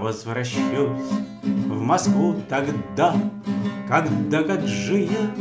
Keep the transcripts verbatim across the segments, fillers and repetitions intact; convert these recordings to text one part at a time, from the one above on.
возвращусь в Москву тогда, когда Гаджиев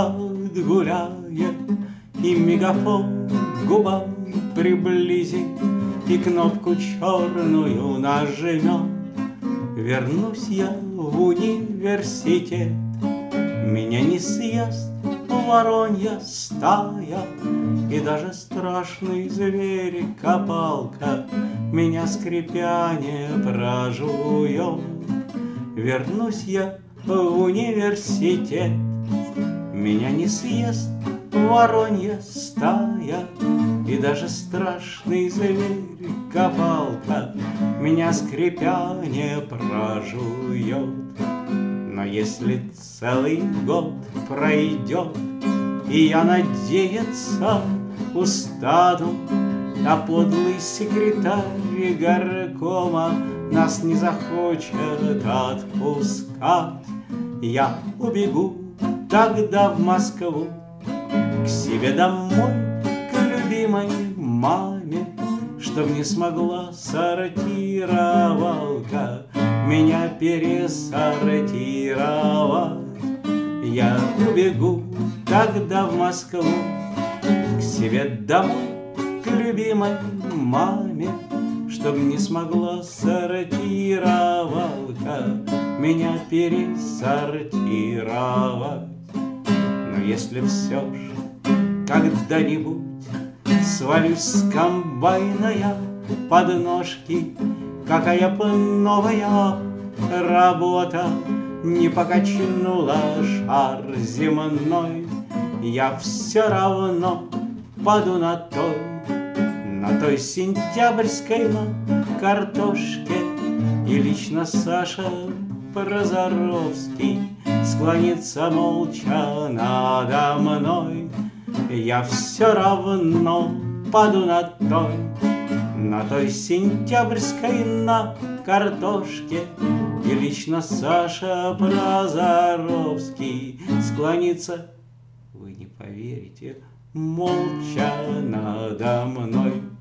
отгуляет и мегафон к губам приблизит и кнопку черную нажмет. Вернусь я в университет, меня не съест воронья стая, и даже страшный зверь копалка меня скрипя не прожует. Вернусь я в университет, меня не съест воронья стая, и даже страшный зверь копалка меня скрипя не прожует. Но если целый год пройдет, и я надеяться устану, а подлый секретарь горкома нас не захочет отпускать, я убегу тогда в Москву к себе домой, к любимой маме, чтоб не смогла сортировалка меня пересортировать. Я убегу тогда в Москву к себе домой, к любимой маме, чтоб не смогла сортировалка меня пересортировать. Но если все ж когда-нибудь свалюсь с комбайна я под ножки, какая бы новая работа не покачнула шар земной, я все равно паду на той, на той сентябрьской на картошке, и лично Саша Прозоровский склонится молча надо мной. Я все равно паду на той, на той сентябрьской на картошке, и лично Саша Прозоровский склонится, вы не поверите, молча надо мной.